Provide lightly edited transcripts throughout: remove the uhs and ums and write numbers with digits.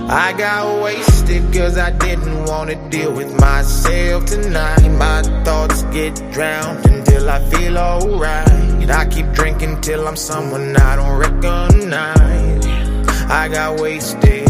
I got wasted cause I didn't wanna deal with myself tonight. My thoughts get drowned until I feel alright. I keep drinking till I'm someone I don't recognize. I got wasted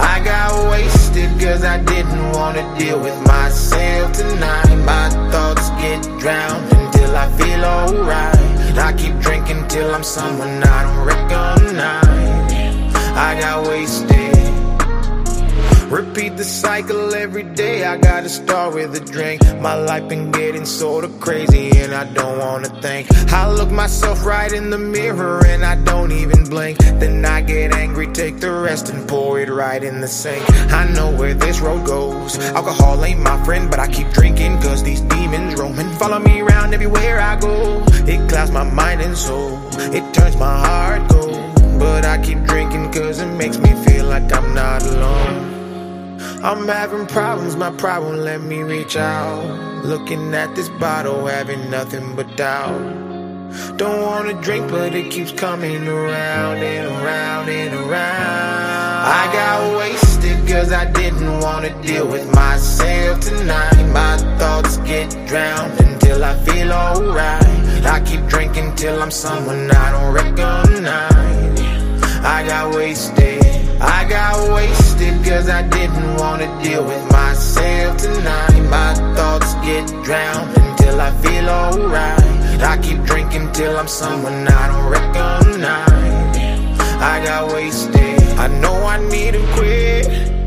cause I didn't wanna deal with myself tonight. My thoughts get drowned until I feel alright. I keep drinking till I'm someone I don't recognize. I got wasted. Repeat the cycle every day, I gotta start with a drink. My life been getting sorta crazy and I don't wanna think. I look myself right in the mirror and I don't even blink. Then I get angry, take the rest and pour it right in the sink. I know where this road goes. Alcohol ain't my friend, but I keep drinking cause these demons roaming. Follow me around everywhere I go. It clouds my mind and soul, it turns my heart cold. But I keep drinking cause it makes me feel like I'm not alone. I'm having problems, my problem let me reach out. Looking at this bottle, having nothing but doubt. Don't wanna drink, but it keeps coming around and around and around. I got wasted cause I didn't wanna deal with myself tonight. My thoughts get drowned until I feel alright. I keep drinking till I'm someone I don't recognize. I got wasted cause I didn't wanna deal with myself tonight. My thoughts get drowned until I feel alright. I keep drinking till I'm someone I don't recognize. I got wasted. I know I need to quit.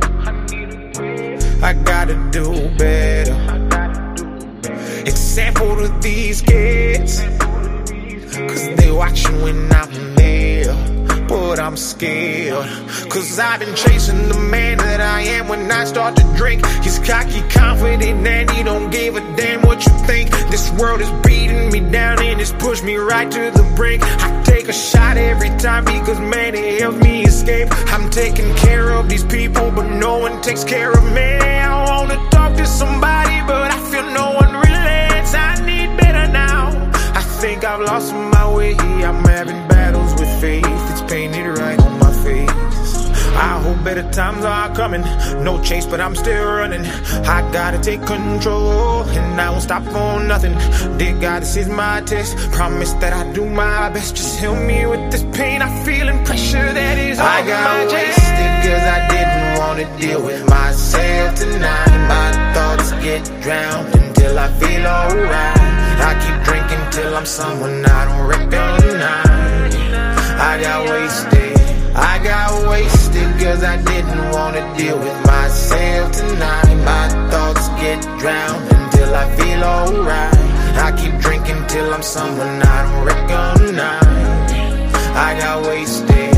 I gotta do better. Example to these kids, cause they watching when I'm there. But I'm scared, cause I've been chasing the man that I am when I start to drink. He's cocky, confident, and he don't give a damn what you think. This world is beating me down and it's pushed me right to the brink. I take a shot every time because man, it helps me escape. I'm taking care of these people, but no one takes care of me. I wanna talk to somebody, but I feel no one relates. I need better now. I think I've lost my way. I'm having battles with faith. It's painted right on my face. I hope better times are coming. No chase, but I'm still running. I gotta take control, and I won't stop for nothing. Dear God, this is my test. Promise that I do my best. Just help me with this pain. I'm feeling pressure that is on my chest. I got wasted cause I didn't wanna deal with myself tonight. My thoughts get drowned until I feel alright. I keep drinking till I'm someone I don't recognize. I got wasted cause I didn't wanna deal with myself tonight. My thoughts get drowned until I feel alright. I keep drinking till I'm someone I don't recognize. I got wasted.